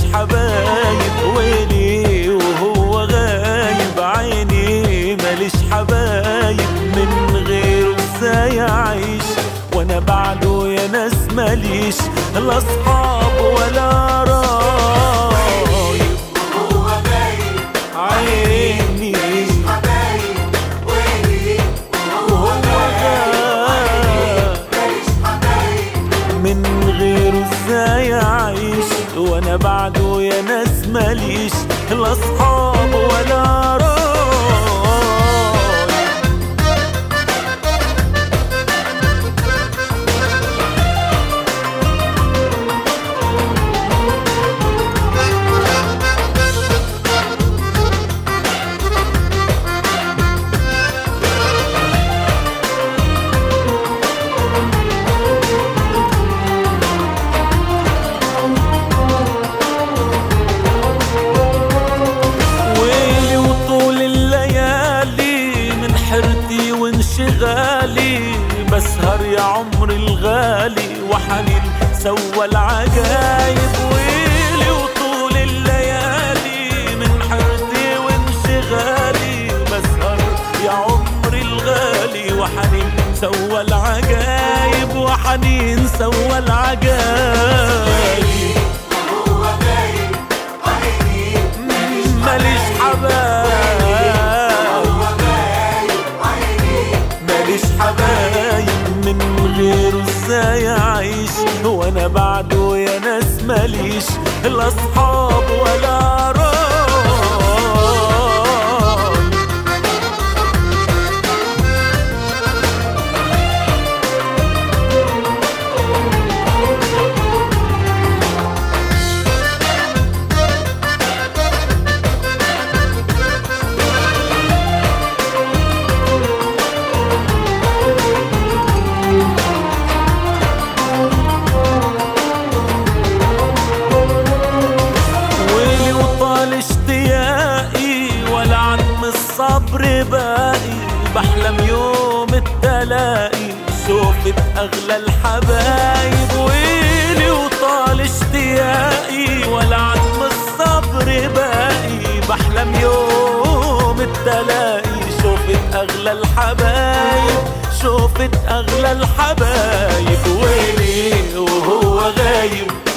حبايب، ويلي وهو غايب عيني ماليش حبايب، من غيره ازاي اعيش وانا بعده يا ناس ماليش لا اصحاب ولا رايب. وهو غايب عيني ماليش حبايب، ويلي وهو غايب ماليش حبايب، من غيره ازاي اعيش وانا بعده يا ناس ماليش لا اصحاب ولا رايب. حرتي وانشغالي بسهر يا عمري الغالي وحنين سوى العجايب، ويلي وطول الليالي من حرتي وانشغالي بسهر يا عمري الغالي وحنين سوى العجايب، وحنين سوى العجايب. وهو غايب عيني ماليش حبايب، ماليش حبايب من غيره ازاي اعيش وانا بعده يا ناس ماليش لا اصحاب ولا رايب. الصبر باقي بحلم يوم التلاقي شوفت اغلى الحبايب، ويلي وطال اشتياقي ولا عدم الصبر باقي بحلم يوم التلاقي شوفت اغلى الحبايب، شوفت اغلى الحبايب، ويلي وهو غايب